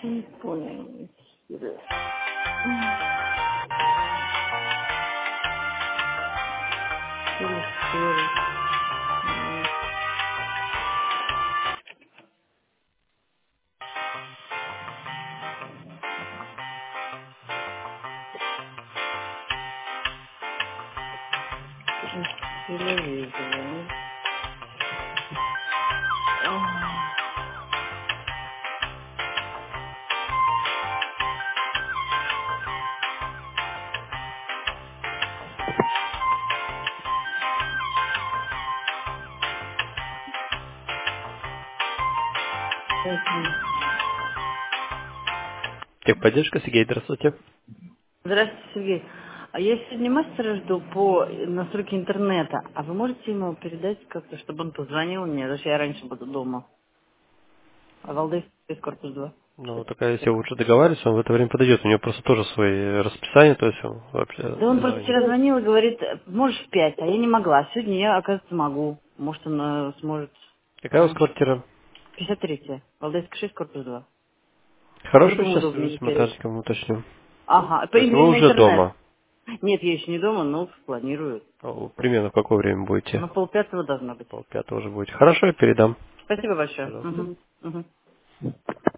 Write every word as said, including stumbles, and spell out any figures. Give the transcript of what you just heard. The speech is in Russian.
Не понял. Телесферы. М, Телевизор. Ах, мгм. Техподдержка, Сергей, здравствуйте. Здравствуйте, Сергей. А я сегодня мастера жду по настройке интернета. А вы можете ему передать как-то, чтобы он позвонил мне, потому что я раньше буду дома. А Валдей из корпус два. Ну, Сейчас. такая, если вы лучше договариваться, он в это время подойдет. У него просто тоже свои расписания, то есть он вообще Да он просто звонит. вчера звонил и говорит, можешь в пять, а я не могла. А сегодня я, оказывается, могу. Может, он э, сможет Какая у вас раньше. квартира? пятьдесят третья. Валдейская шесть, корпус два. Как Хорошо, ему сейчас удобнее, свяжусь с Михаил? Матарником, уточню. Ага, по- То есть вы именно уже интернет. дома? Нет, я еще не дома, но планирую. О, примерно в какое время будете? Ну, полпятого должно быть. Полпятого уже будете. Хорошо, я передам. Спасибо большое. Пожалуйста. Мгм. Мгм.